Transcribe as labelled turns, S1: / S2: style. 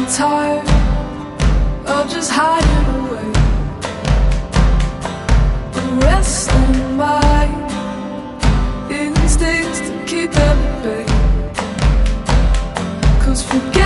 S1: tired of just hiding away and resting my instincts to keep them at bay. 'Cause